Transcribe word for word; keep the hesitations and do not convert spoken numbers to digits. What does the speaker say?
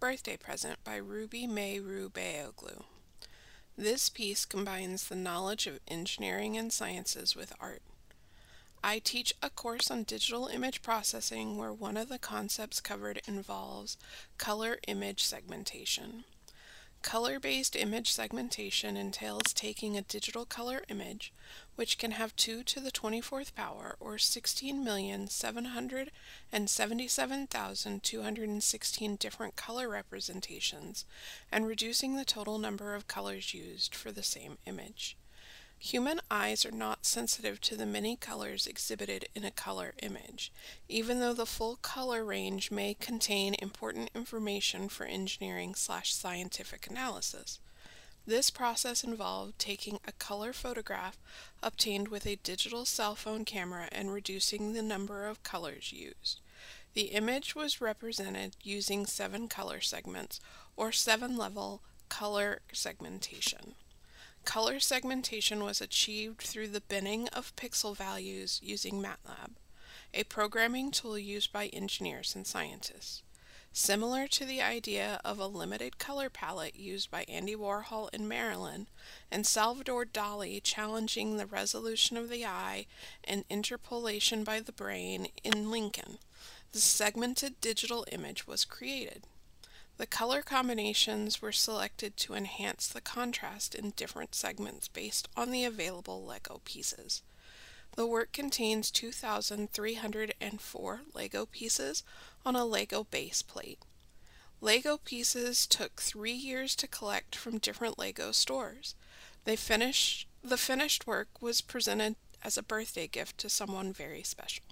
Birthday Present by Ruby May Rubeoglu. This piece combines the knowledge of engineering and sciences with art. I teach a course on digital image processing where one of the concepts covered involves color image segmentation. Color-based image segmentation entails taking a digital color image, which can have two to the twenty-fourth power, or sixteen million seven hundred seventy-seven thousand two hundred sixteen different color representations, and reducing the total number of colors used for the same image. Human eyes are not sensitive to the many colors exhibited in a color image, even though the full color range may contain important information for engineering slash scientific analysis. This process involved taking a color photograph obtained with a digital cell phone camera and reducing the number of colors used. The image was represented using seven color segments, or seven-level color segmentation. Color segmentation was achieved through the binning of pixel values using MATLAB, a programming tool used by engineers and scientists. Similar to the idea of a limited color palette used by Andy Warhol in Maryland and Salvador Dali challenging the resolution of the eye and interpolation by the brain in Lincoln, the segmented digital image was created. The color combinations were selected to enhance the contrast in different segments based on the available Lego pieces. The work contains two thousand three hundred four Lego pieces on a Lego base plate. Lego pieces took three years to collect from different Lego stores. They finished, the finished work was presented as a birthday gift to someone very special.